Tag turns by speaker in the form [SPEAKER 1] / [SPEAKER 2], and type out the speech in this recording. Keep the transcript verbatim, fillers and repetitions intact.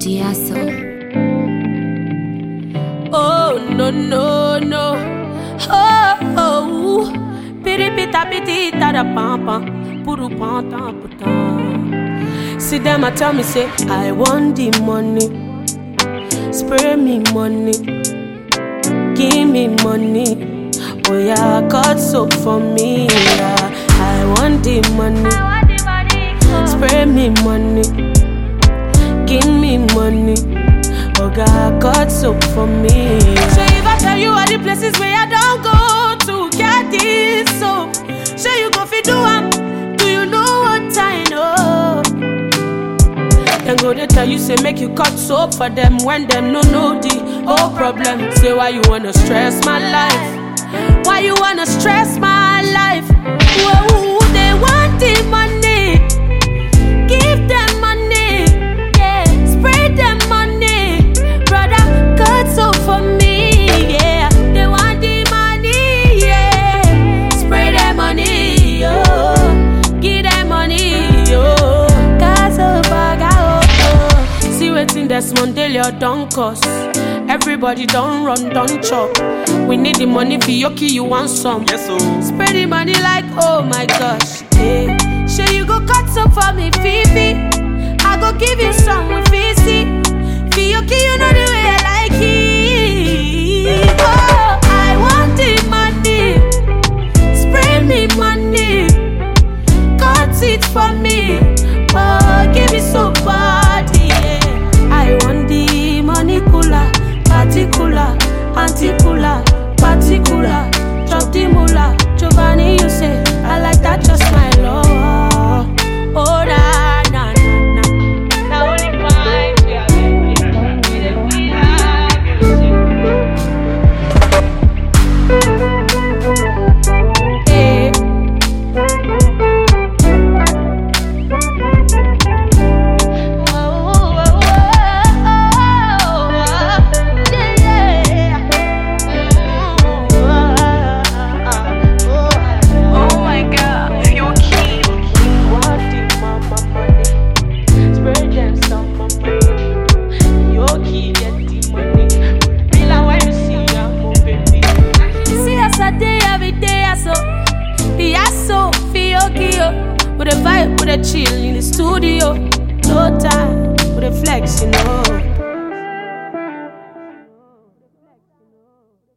[SPEAKER 1] Giasso.
[SPEAKER 2] Oh no no no. Oh oh. Piri pita piti tada pam pam. Puru pam tam putam. See them a tell me say I want the money. Spray me money. Give me money. Oh yeah, cut soap for me. Yeah. I want the money. Spray me money. Give me money. Oh God, cut soap for me. So if I tell you all the places where I don't go to get this soap, so you go fi do am. Do you know what I know? Then go they tell you say make you cut soap for them when them no know the whole problem. Say why you wanna stress my life? Why you wanna stress my life? Whoa, they want the money. Give them money. Yeah, spray them money. Brother, cut soap for me. Yeah, they want the money. Yeah, spray them money. Yo, give them money. Yo, cut soap for go. See wetin Desmond Delia don cost. Everybody don't run, don't chop. We need the money for Yoki, you want some?
[SPEAKER 3] Yes, so.
[SPEAKER 2] Spread the money like, oh my gosh. Hey, sure you go cut some for me, Fifi. I go give you some with Fifi. For Yoki, you know the way I like it. Oh, I want the money. Spray me money. Cut it for me. Oh, give me so body. Yeah. I want the money cooler. Particular, anti-cooler, particular, drop the moolah. Giovanni, you say, I like that, just my love. Oh, na, na, na, na. Now only five, we are baby. We have you, hey. With a vibe, with a chill in the studio. No time, with a flex, you know.